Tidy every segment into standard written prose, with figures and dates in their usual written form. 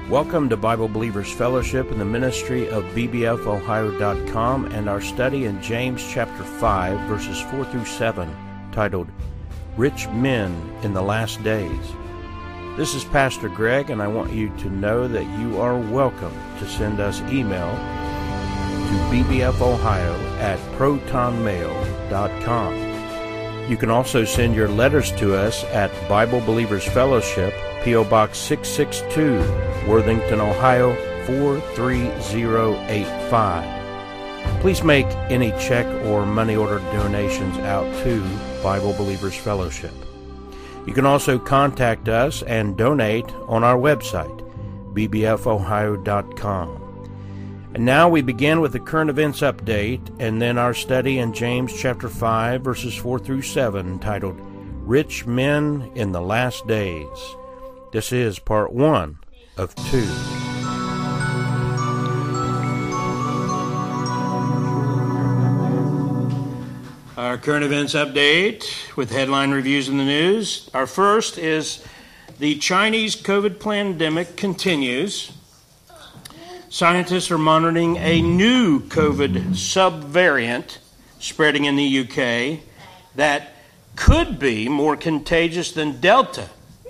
Welcome to Bible Believers Fellowship in the ministry of bbfohio.com and our study in James chapter 5, verses 4 through 7, titled, Rich Men in the Last Days. This is Pastor Greg, and I want you to know that you are welcome to send us email to bbfohio@protonmail.com. You can also send your letters to us at Bible Believers Fellowship, P.O. Box 662, Worthington, Ohio 43085. Please make any check or money order donations out to Bible Believers Fellowship. You can also contact us and donate on our website, bbfohio.com. And now we begin with the current events update and then our study in James chapter 5, verses 4 through 7, titled, Rich Men in the Last Days. This is part 1 of 2. Our current events update with headline reviews in the news. Our first is the Chinese COVID pandemic continues. Scientists are monitoring a new COVID subvariant spreading in the UK that could be more contagious than Delta.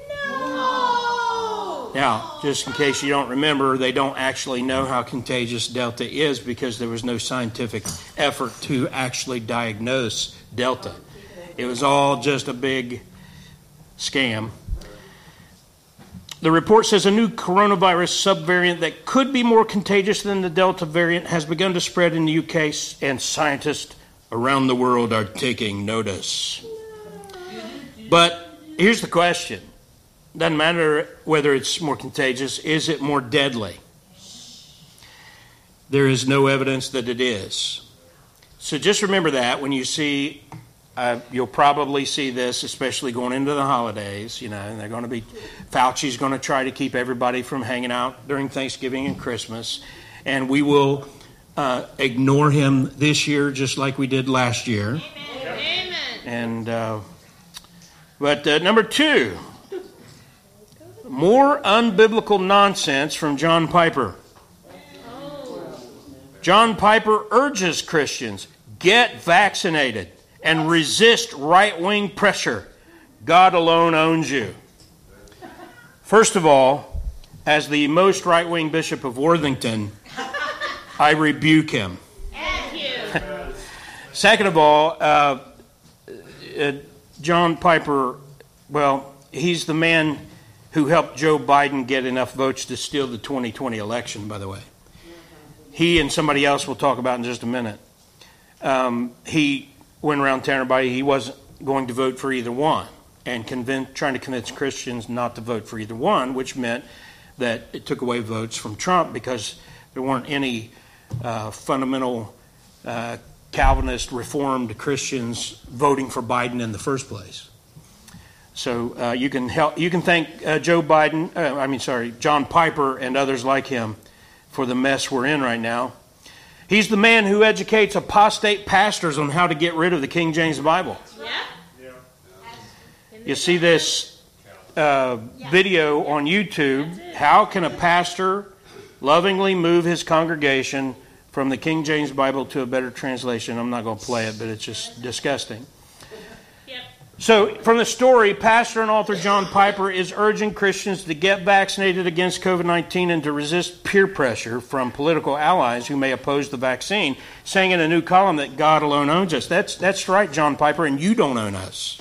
No! Now, just in case you don't remember, they don't actually know how contagious Delta is because there was no scientific effort to actually diagnose Delta. It was all just a big scam. The report says a new coronavirus subvariant that could be more contagious than the Delta variant has begun to spread in the UK, and scientists around the world are taking notice. But here's the question. Doesn't matter whether it's more contagious. Is it more deadly? There is no evidence that it is. So just remember that when you see, you'll probably see this, especially going into the holidays, and they're going to be, Fauci's going to try to keep everybody from hanging out during Thanksgiving and Christmas, and we will ignore him this year just like we did last year. Amen. And, but number 2, more unbiblical nonsense from John Piper. John Piper urges Christians, get vaccinated and resist right-wing pressure. God alone owns you. First of all, as the most right-wing bishop of Worthington, I rebuke him. Thank you. Second of all, John Piper, well, he's the man who helped Joe Biden get enough votes to steal the 2020 election, by the way. He and somebody else we'll talk about in just a minute. He went around telling everybody he wasn't going to vote for either one and trying to convince Christians not to vote for either one, which meant that it took away votes from Trump because there weren't any fundamental Calvinist Reformed Christians voting for Biden in the first place. So you can thank John Piper and others like him for the mess we're in right now. He's the man who educates apostate pastors on how to get rid of the King James Bible. Yeah. You see this video on YouTube. How can a pastor lovingly move his congregation from the King James Bible to a better translation? I'm not going to play it, but it's just disgusting. So, from the story, pastor and author John Piper is urging Christians to get vaccinated against COVID-19 and to resist peer pressure from political allies who may oppose the vaccine, saying in a new column that God alone owns us. That's right, John Piper, and you don't own us.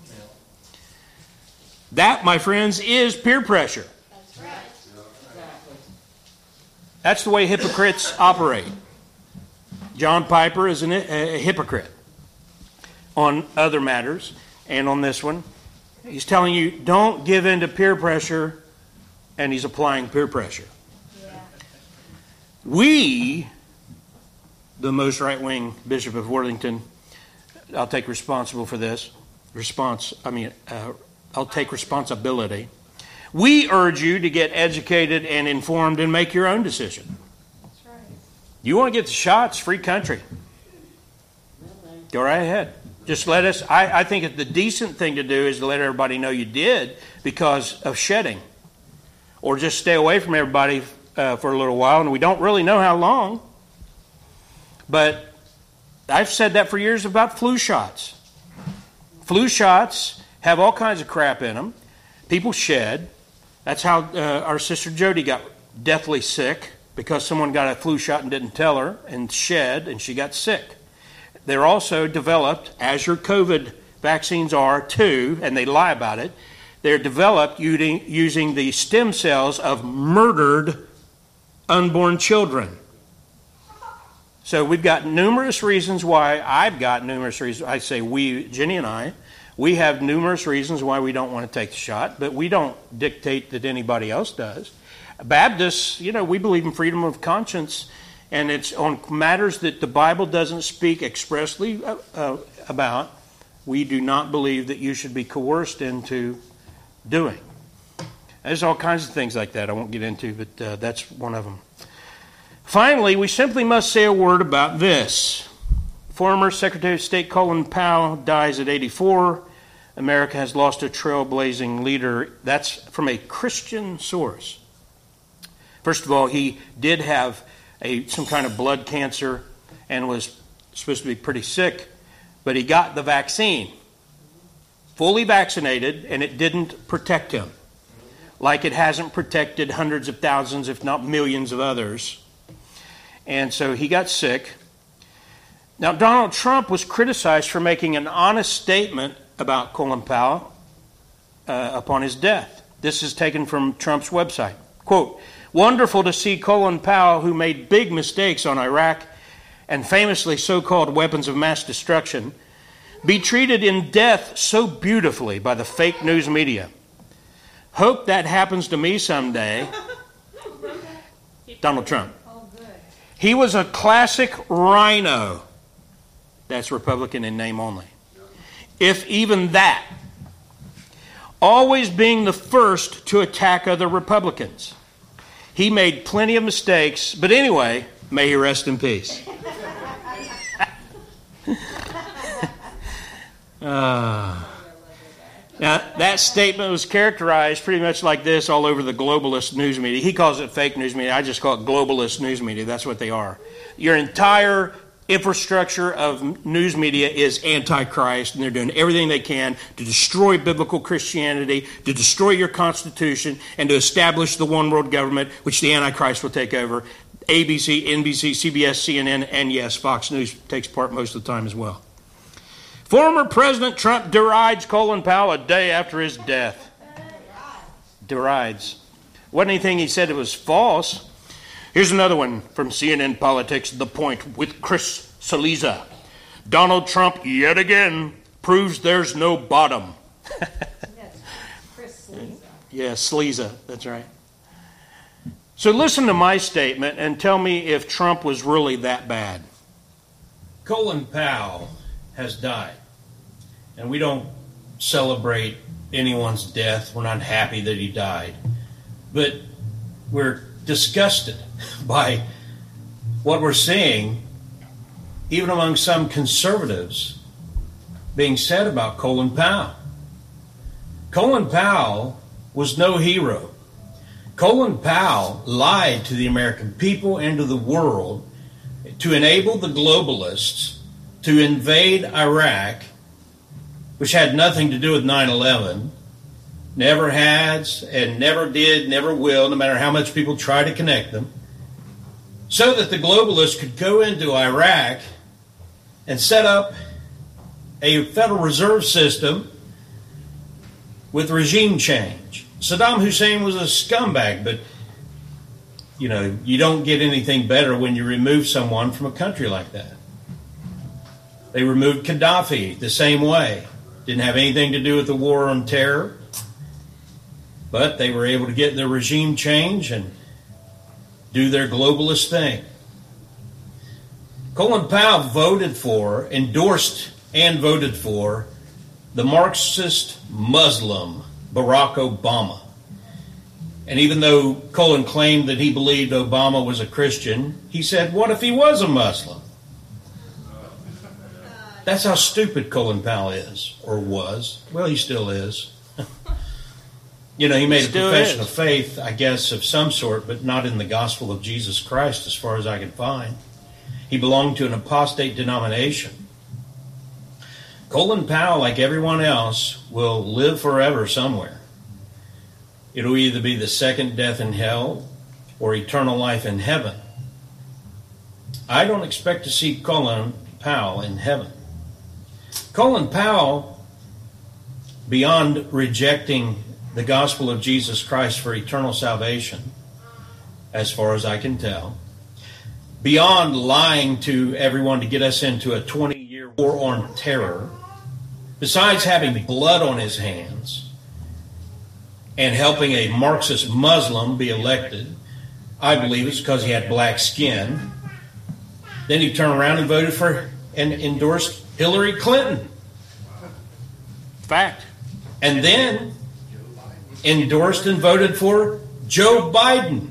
That, my friends, is peer pressure. That's right. That's the way hypocrites operate. John Piper is a hypocrite on other matters. And on this one, he's telling you, don't give in to peer pressure, and he's applying peer pressure. Yeah. We, the most right-wing bishop of Worthington, I'll take responsible for this. I'll take responsibility. We urge you to get educated and informed and make your own decision. That's right. You want to get the shots, free country. Go right ahead. Just let us, I think the decent thing to do is to let everybody know you did because of shedding. or just stay away from everybody for a little while, and we don't really know how long. But I've said that for years about flu shots. Flu shots have all kinds of crap in them. People shed. That's how our sister Jody got deathly sick, because someone got a flu shot and didn't tell her and shed, and she got sick. They're also developed, as your COVID vaccines are too, and they lie about it, they're developed using the stem cells of murdered unborn children. So we've got numerous reasons why, I say we, Jenny and I, we have numerous reasons why we don't want to take the shot, but we don't dictate that anybody else does. Baptists, we believe in freedom of conscience, and it's on matters that the Bible doesn't speak expressly about. We do not believe that you should be coerced into doing. There's all kinds of things like that I won't get into, but that's one of them. Finally, we simply must say a word about this. Former Secretary of State Colin Powell dies at 84. America has lost a trailblazing leader. That's from a Christian source. First of all, he did have some kind of blood cancer and was supposed to be pretty sick, but he got the vaccine, fully vaccinated, and it didn't protect him, like it hasn't protected hundreds of thousands, if not millions of others. And so he got sick. Now, Donald Trump was criticized for making an honest statement about Colin Powell upon his death. This is taken from Trump's website. Quote, "Wonderful to see Colin Powell, who made big mistakes on Iraq and famously so-called weapons of mass destruction, be treated in death so beautifully by the fake news media. Hope that happens to me someday." Donald Trump. He was a classic rhino. That's Republican in name only. If even that. Always being the first to attack other Republicans. He made plenty of mistakes, but anyway, may he rest in peace. Now, that statement was characterized pretty much like this all over the globalist news media. He calls it fake news media. I just call it globalist news media. That's what they are. Your entire infrastructure of news media is antichrist, and they're doing everything they can to destroy biblical Christianity, to destroy your Constitution, and to establish the one world government, which the Antichrist will take over. ABC, NBC, CBS, CNN, and yes, Fox News takes part most of the time as well. Former President Trump derides Colin Powell a day after his death. Derides. Wasn't anything he said that was false. Here's another one from CNN Politics, The Point, with Chris Cillizza. Donald Trump, yet again, proves there's no bottom. Yes, Chris Cillizza. Yeah, Cillizza, that's right. So listen to my statement and tell me if Trump was really that bad. Colin Powell has died. And we don't celebrate anyone's death. We're not happy that he died. But we're disgusted by what we're seeing, even among some conservatives, being said about Colin Powell. Colin Powell was no hero. Colin Powell lied to the American people and to the world to enable the globalists to invade Iraq, which had nothing to do with 9/11, never has and never did, never will, no matter how much people try to connect them, so that the globalists could go into Iraq and set up a Federal Reserve System with regime change. Saddam Hussein was a scumbag, but you don't get anything better when you remove someone from a country like that. They removed Gaddafi the same way. Didn't have anything to do with the war on terror, but they were able to get their regime change and do their globalist thing. Colin Powell endorsed and voted for the Marxist Muslim Barack Obama. And even though Colin claimed that he believed Obama was a Christian, he said, what if he was a Muslim? That's how stupid Colin Powell is, or was. Well, he still is. You know, he made a Still profession is. of faith, I guess, of some sort, but not in the gospel of Jesus Christ, as far as I can find. He belonged to an apostate denomination. Colin Powell, like everyone else, will live forever somewhere. It'll either be the second death in hell or eternal life in heaven. I don't expect to see Colin Powell in heaven. Colin Powell, beyond rejecting the gospel of Jesus Christ for eternal salvation, as far as I can tell, beyond lying to everyone to get us into a 20-year war on terror, besides having blood on his hands and helping a Marxist Muslim be elected, I believe it's because he had black skin. Then he turned around and voted for and endorsed Hillary Clinton. Fact. And then endorsed and voted for Joe Biden.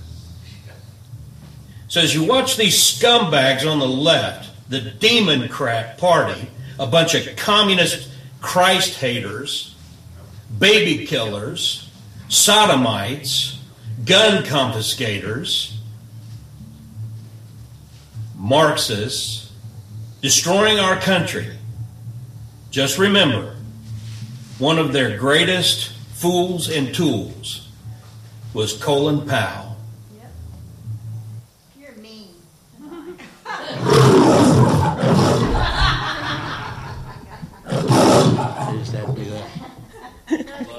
So as you watch these scumbags on the left, the Democrat Party, a bunch of communist Christ haters, baby killers, sodomites, gun confiscators, Marxists, destroying our country, just remember, one of their greatest fools and tools was Colin Powell. Yep. You're mean. Just had to do that.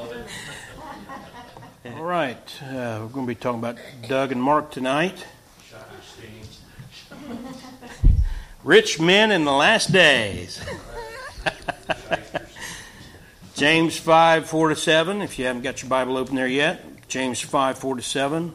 All right. We're going to be talking about Doug and Mark tonight. Rich men in the last days. James 5, 4-7. If you haven't got your Bible open there yet. James 5, 4-7.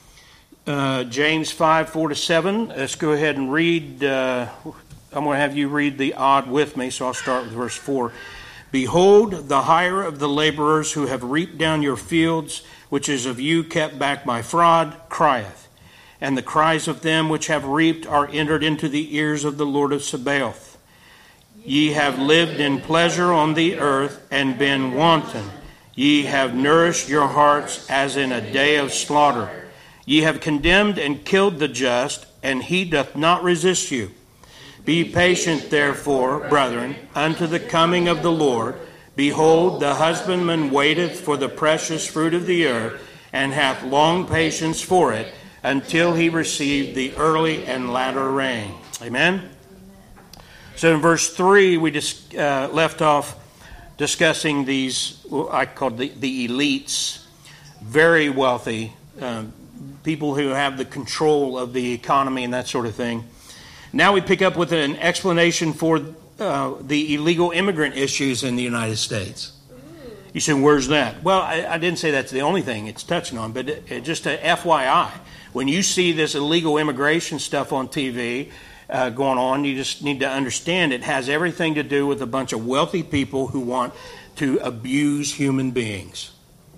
James 5, 4-7. Let's go ahead and read. I'm going to have you read the odd with me, so I'll start with verse 4. Behold, the hire of the laborers who have reaped down your fields, which is of you kept back by fraud, crieth. And the cries of them which have reaped are entered into the ears of the Lord of Sabaoth. Ye have lived in pleasure on the earth, and been wanton. Ye have nourished your hearts as in a day of slaughter. Ye have condemned and killed the just, and he doth not resist you. Be patient, therefore, brethren, unto the coming of the Lord. Behold, the husbandman waiteth for the precious fruit of the earth, and hath long patience for it, until he receive the early and latter rain. Amen? So in verse 3, we just left off discussing these, I called the elites, very wealthy people who have the control of the economy and that sort of thing. Now we pick up with an explanation for the illegal immigrant issues in the United States. You say, where's that? Well, I didn't say that's the only thing it's touching on, but just a FYI, when you see this illegal immigration stuff on TV going on, you just need to understand it has everything to do with a bunch of wealthy people who want to abuse human beings.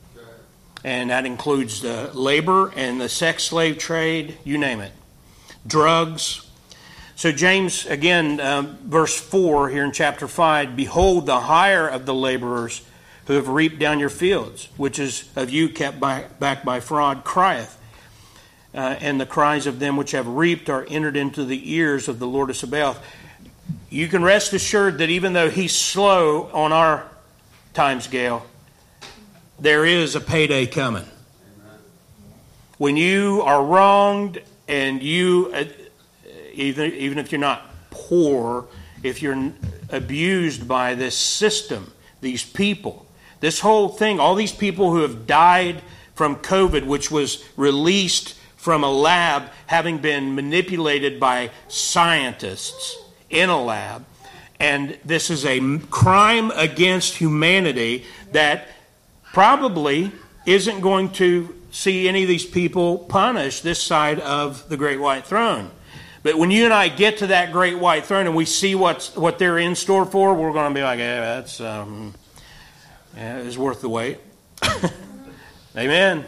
And that includes the labor and the sex slave trade, you name it. Drugs. So James, again, verse 4 here in chapter 5, behold, the hire of the laborers who have reaped down your fields, which is of you kept back by fraud, crieth. And the cries of them which have reaped are entered into the ears of the Lord of Sabaoth. You can rest assured that even though he's slow on our time scale, there is a payday coming. When you are wronged and you, even if you're not poor, if you're abused by this system, these people, this whole thing, all these people who have died from COVID, which was released from a lab having been manipulated by scientists in a lab, and this is a crime against humanity that probably isn't going to see any of these people punished this side of the Great White Throne. But when you and I get to that Great White Throne and we see what they're in store for, we're going to be like, yeah, that's it's worth the wait. Amen.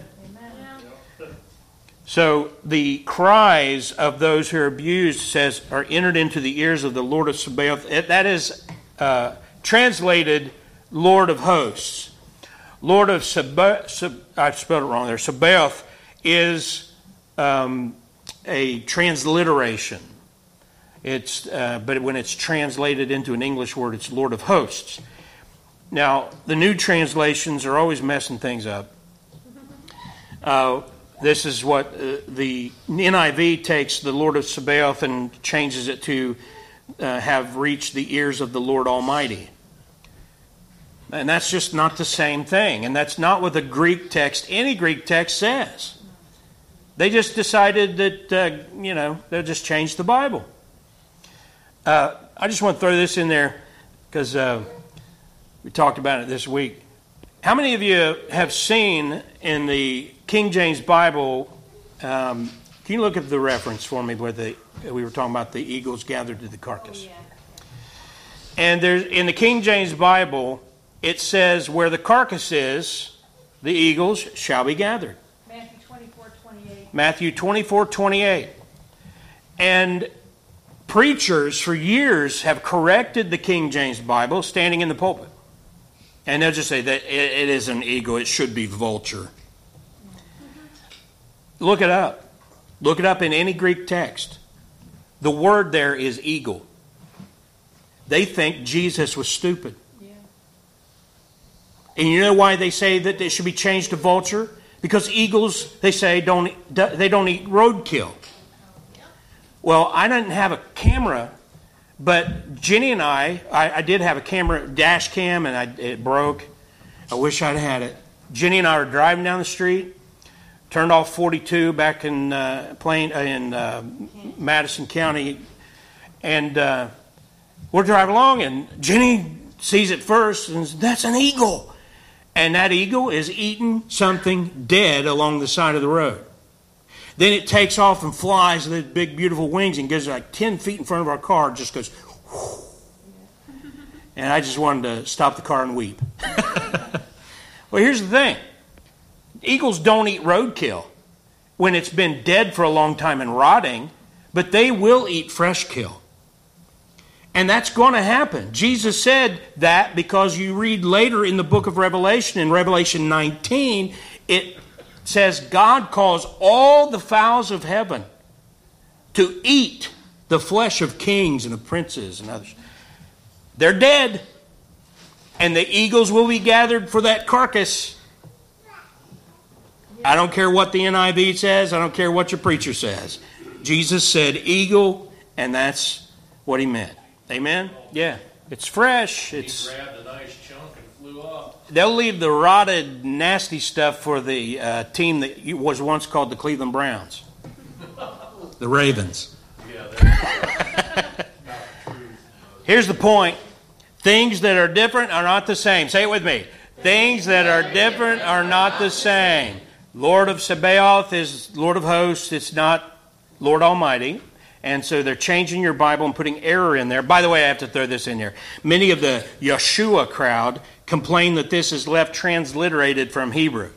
So the cries of those who are abused, says, are entered into the ears of the Lord of Sabaoth. That is translated Lord of Hosts. Lord of Sabaoth, I spelled it wrong there. Sabaoth is a transliteration. But when it's translated into an English word, it's Lord of Hosts. Now, the new translations are always messing things up. This is what the NIV takes the Lord of Sabaoth and changes it to have reached the ears of the Lord Almighty. And that's just not the same thing. And that's not what the Greek text, any Greek text says. They just decided that, they'll just change the Bible. I just want to throw this in there because we talked about it this week. How many of you have seen in the King James Bible, can you look at the reference for me where we were talking about the eagles gathered to the carcass? Oh, yeah. And there's in the King James Bible, it says where the carcass is, the eagles shall be gathered. Matthew 24:28. Matthew 24:28. And preachers for years have corrected the King James Bible standing in the pulpit. And they'll just say that it is an eagle, it should be vulture. Look it up. Look it up in any Greek text. The word there is eagle. They think Jesus was stupid. Yeah. And you know why they say that it should be changed to vulture? Because eagles, they say, they don't eat roadkill. Well, I didn't have a camera, but Jenny and I did have a camera, dash cam, and it broke. I wish I'd had it. Jenny and I were driving down the street, turned off 42 back in Madison County, and we're driving along, and Jenny sees it first, and says, that's an eagle. And that eagle is eating something dead along the side of the road. Then it takes off and flies with its big, beautiful wings and goes like 10 feet in front of our car, just goes, whoosh. And I just wanted to stop the car and weep. Well, here's the thing. Eagles don't eat roadkill when it's been dead for a long time and rotting, but they will eat fresh kill. And that's going to happen. Jesus said that because you read later in the book of Revelation, in Revelation 19, it says God calls all the fowls of heaven to eat the flesh of kings and of princes and others. They're dead. And the eagles will be gathered for that carcass. I don't care what the NIV says. I don't care what your preacher says. Jesus said eagle, and that's what he meant. Amen? Yeah. It's fresh. He grabbed a nice chunk and flew up. They'll leave the rotted, nasty stuff for the team that was once called the Cleveland Browns. The Ravens. Yeah, Here's the point. Things that are different are not the same. Say it with me. Things that are different are not the same. Lord of Sabaoth is Lord of Hosts. It's not Lord Almighty. And so they're changing your Bible and putting error in there. By the way, I have to throw this in there. Many of the Yeshua crowd complain that this is left transliterated from Hebrew.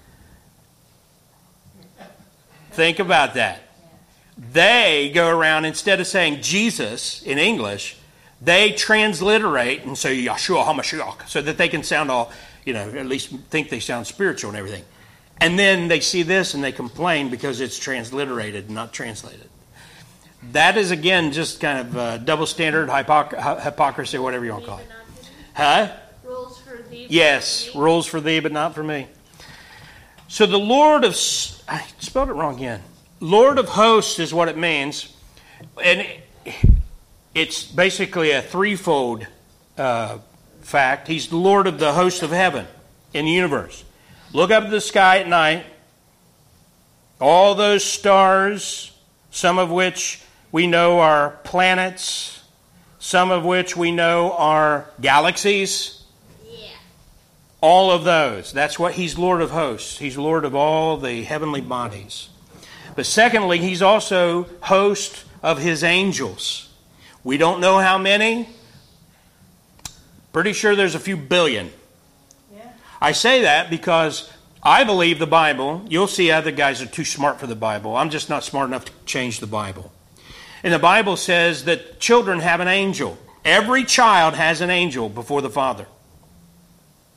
Think about that. They go around, instead of saying Jesus in English, they transliterate and say Yeshua HaMashiach so that they can sound all, at least think they sound spiritual and everything. And then they see this and they complain because it's transliterated, not translated. That is, again, just kind of double standard, hypocrisy, whatever you want to call it. Huh? Rules for thee. Yes, rules for thee, but not for me. So the Lord of... I spelled it wrong again. Lord of Hosts is what it means. And it's basically a threefold fact. He's the Lord of the hosts of heaven in the universe. Look up at the sky at night. All those stars, some of which we know are planets, some of which we know are galaxies. Yeah. All of those. That's what he's Lord of hosts. He's Lord of all the heavenly bodies. But secondly, he's also host of his angels. We don't know how many. Pretty sure there's a few billion. Yeah. I say that because I believe the Bible. You'll see other guys are too smart for the Bible. I'm just not smart enough to change the Bible. And the Bible says that children have an angel. Every child has an angel before the Father.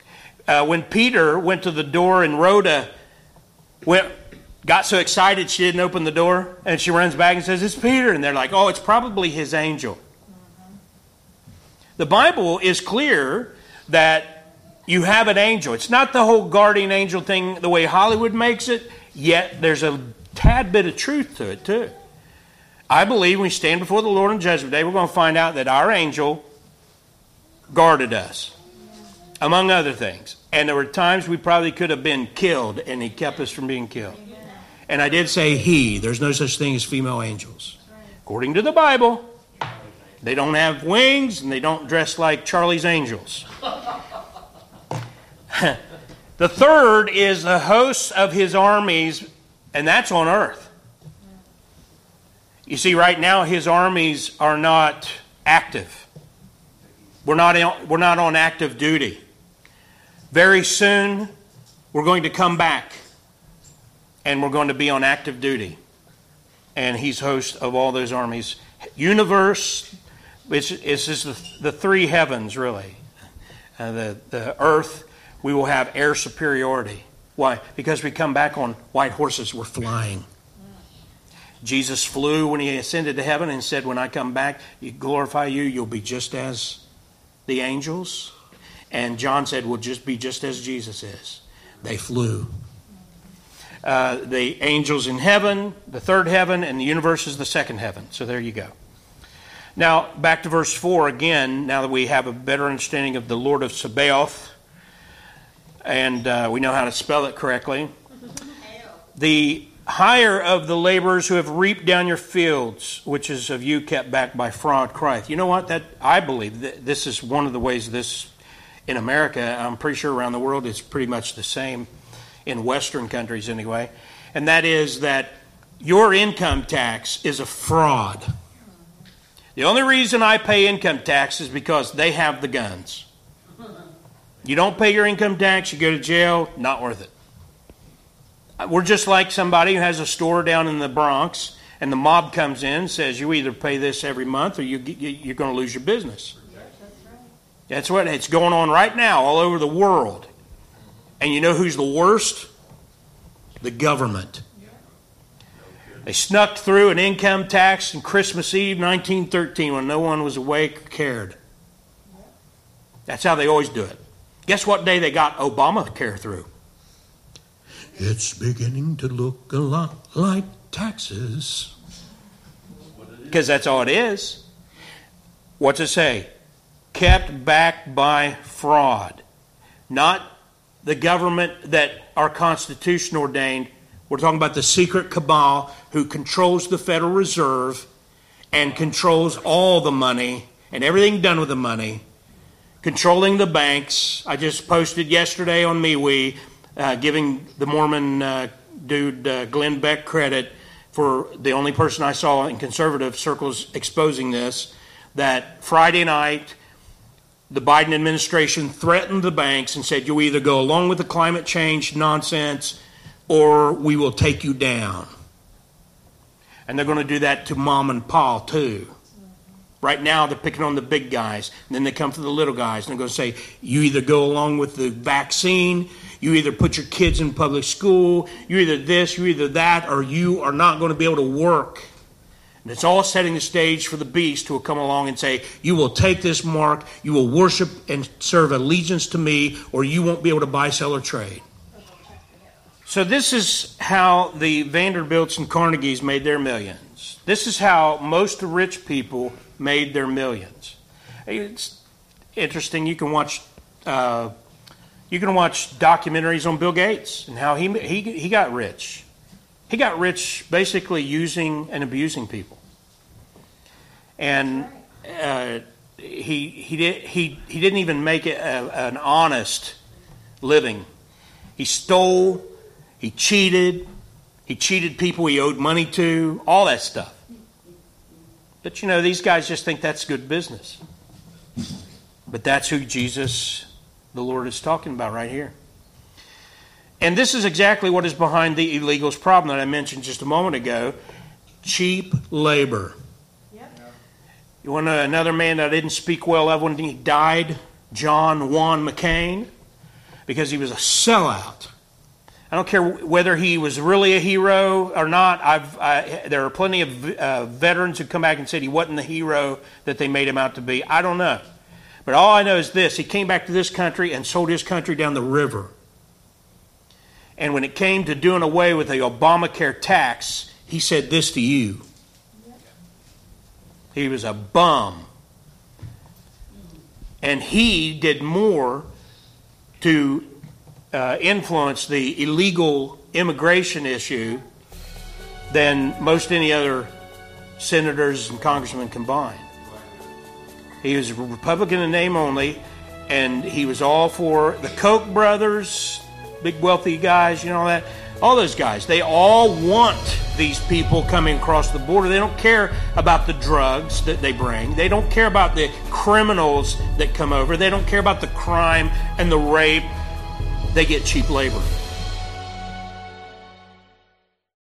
When Peter went to the door and Rhoda got so excited she didn't open the door, and she runs back and says, "It's Peter." And they're like, "Oh, it's probably his angel." The Bible is clear that you have an angel. It's not the whole guardian angel thing the way Hollywood makes it, yet there's a tad bit of truth to it too. I believe when we stand before the Lord on Judgment Day, we're going to find out that our angel guarded us, among other things. And there were times we probably could have been killed, and he kept us from being killed. And I did say he. There's no such thing as female angels. According to the Bible, they don't have wings, and they don't dress like Charlie's Angels. The third is the hosts of his armies, and that's on earth. You see, right now his armies are not active. We're not on active duty. Very soon, we're going to come back, and we're going to be on active duty. And he's host of all those armies. Universe, it's just the three heavens, really. The earth, we will have air superiority. Why? Because we come back on white horses. We're flying. Jesus flew when he ascended to heaven and said, "When I come back, you glorify you, you'll be just as the angels." And John said, "We'll just be just as Jesus is." They flew. The angels in heaven, the third heaven, and the universe is the second heaven. So there you go. Now, back to verse 4 again, now that we have a better understanding of the Lord of Sabaoth, and we know how to spell it correctly. The hire of the laborers who have reaped down your fields, which is of you kept back by fraud, crieth. You know what? That I believe that this is one of the ways this, in America, I'm pretty sure around the world it's pretty much the same, in Western countries anyway, and that is that your income tax is a fraud. The only reason I pay income tax is because they have the guns. You don't pay your income tax, you go to jail, not worth it. We're just like somebody who has a store down in the Bronx, and the mob comes in and says, "You either pay this every month or you're going to lose your business." That's what it's going on right now all over the world. And you know who's the worst? The government. They snuck through an income tax on Christmas Eve 1913 when no one was awake or cared. That's how they always do it. Guess what day they got Obamacare through? It's beginning to look a lot like taxes. Because that's all it is. What's it say? Kept back by fraud. Not the government that our Constitution ordained. We're talking about the secret cabal who controls the Federal Reserve and controls all the money and everything done with the money, controlling the banks. I just posted yesterday on MeWe giving the Mormon dude Glenn Beck credit for the only person I saw in conservative circles exposing this, that Friday night the Biden administration threatened the banks and said, "You either go along with the climate change nonsense or we will take you down." And they're going to do that to Mom and Pa too. Right now they're picking on the big guys, and then they come to the little guys and they're going to say, "You either go along with the vaccine, you either put your kids in public school, you either this, you either that, or you are not going to be able to work." And it's all setting the stage for the beast who will come along and say, "You will take this mark, you will worship and serve allegiance to me, or you won't be able to buy, sell, or trade." So this is how the Vanderbilts and Carnegies made their millions. This is how most rich people made their millions. It's interesting. You can watch documentaries on Bill Gates and how he got rich. He got rich basically using and abusing people. And he didn't even make it an honest living. He stole. He cheated people he owed money to, all that stuff. But you know, these guys just think that's good business. But that's who Jesus, the Lord, is talking about right here. And this is exactly what is behind the illegals' problem that I mentioned just a moment ago. Cheap labor. Yep. You want to know another man that I didn't speak well of when he died? John Juan McCain. because he was a sellout. I don't care whether he was really a hero or not. There are plenty of veterans who come back and said he wasn't the hero that they made him out to be. I don't know. But all I know is this. He came back to this country and sold his country down the river. And when it came to doing away with the Obamacare tax, he said this to you. He was a bum. And he did more to influence the illegal immigration issue than most any other senators and congressmen combined. He was a Republican in name only, and he was all for the Koch brothers, big wealthy guys, you know that. All those guys, they all want these people coming across the border. They don't care about the drugs that they bring. They don't care about the criminals that come over. They don't care about the crime and the rape. They get cheap labor.